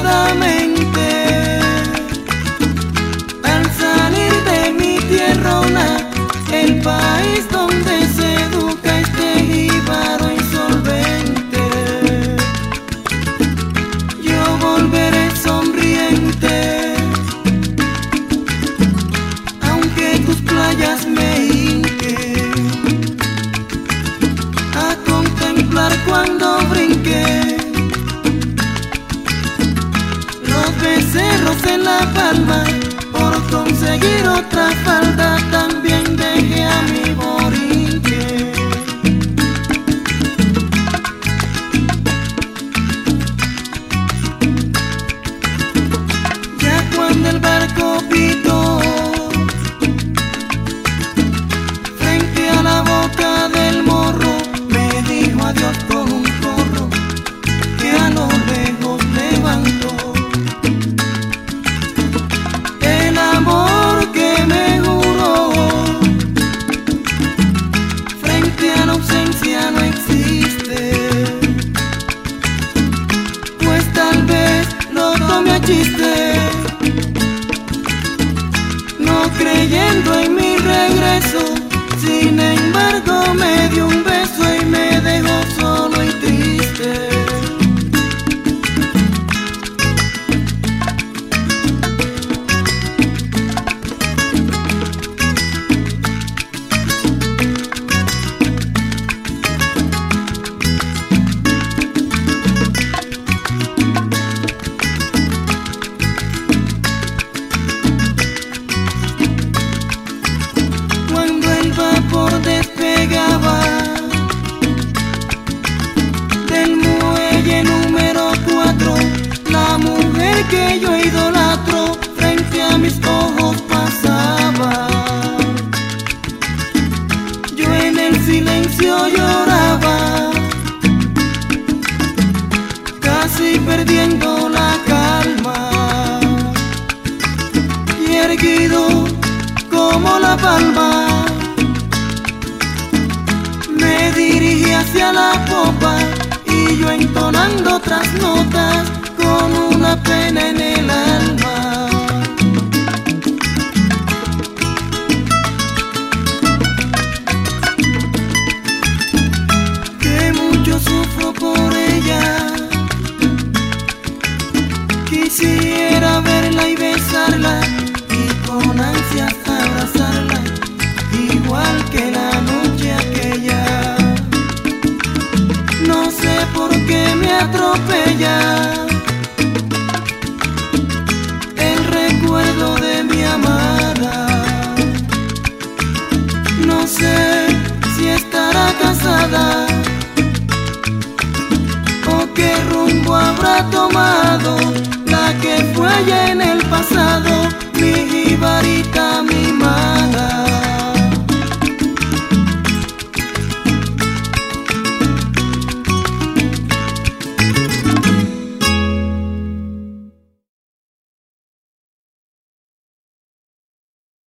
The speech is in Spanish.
la mente al salir de mi tierrona, el país donde se educa este jíbaro insolvente. Yo volveré sonriente, aunque tus playas me hinquen a contemplar cuando brinqué los becerros en la palma. Por conseguir otra falda también dejé a mi borinque. Ya cuando el barco pitó frente a la boca del morro, me dijo adiós con un corro que a lo lejos levantó. El amor que me juró frente a la ausencia no existe, pues tal vez lo tome a chiste, no creyendo en mi regreso. Sin embargo me dio un beso y me dejó solo y triste. Despegaba del muelle número 4, la mujer que yo idolatro frente a mis ojos pasaba. Yo en el silencio lloraba, casi perdiendo la calma, y erguido como la palma me dirigí hacia la popa, y yo entonando otras notas con una pena en el alma. Que mucho sufro por ella, quisiera verla y besarla y con ansias abrazarla, igual que la noche aquella. No sé por qué me atropella el recuerdo de mi amada. No sé si estará casada o qué rumbo habrá tomado la que fue allá en el pasado, mi jibarita, mi madre.